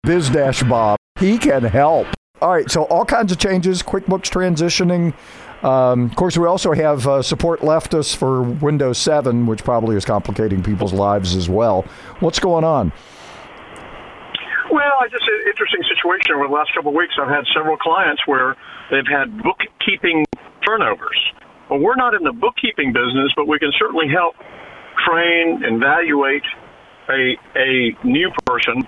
Biz-Bob. He can help. All right, so all kinds of changes, QuickBooks transitioning. Of course, we also have support left us for Windows 7, which probably is complicating people's lives as well. What's going on? Well, just an interesting situation. Over the last couple of weeks, I've had several clients where they've had bookkeeping turnovers. Well, we're not in the bookkeeping business, but we can certainly help train and evaluate a new person,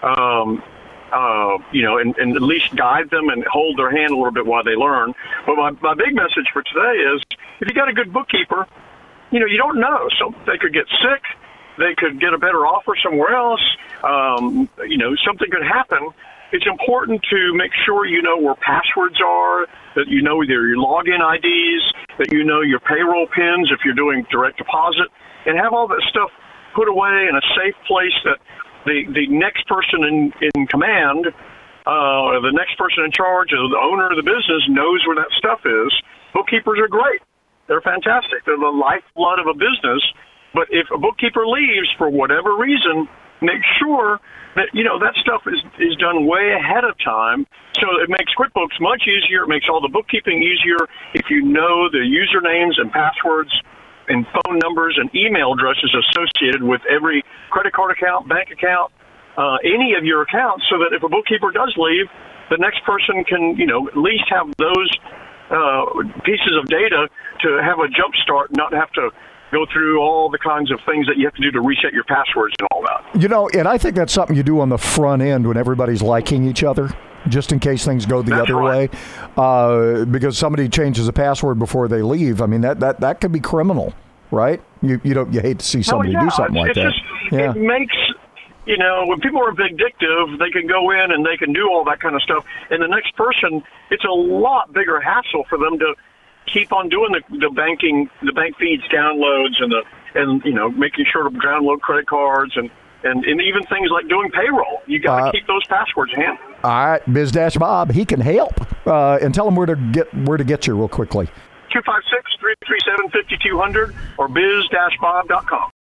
and at least guide them and hold their hand a little bit while they learn. But my big message for today is, if you got a good bookkeeper, you don't know. So they could get sick. They could get a better offer somewhere else. Something could happen. It's important to make sure you know where passwords are, that you know your login IDs, that you know your payroll pins if you're doing direct deposit, and have all that stuff put away in a safe place that the next person in command, or the next person in charge, or the owner of the business knows where that stuff is. Bookkeepers are great. They're fantastic. They're the lifeblood of a business. But if a bookkeeper leaves for whatever reason, make sure that, that stuff is done way ahead of time. So it makes QuickBooks much easier. It makes all the bookkeeping easier if you know the usernames and passwords and phone numbers and email addresses associated with every credit card account, bank account, any of your accounts, so that if a bookkeeper does leave, the next person can, at least have those pieces of data to have a jump start, not have to go through all the kinds of things that you have to do to reset your passwords and all that. And I think that's something you do on the front end when everybody's liking each other, just in case things go the other way. Because somebody changes a password before they leave. I mean, that could be criminal, right? You hate to see somebody do something like that. It makes, when people are vindictive, they can go in and they can do all that kind of stuff. And the next person, it's a lot bigger hassle for them to keep on doing the bank feeds downloads and making sure to download credit cards and even things like doing payroll. You got to keep those passwords handy. All right, Biz-Bob, he can help. And tell him where to get you real quickly. 256-337-5200 or biz-bob.com.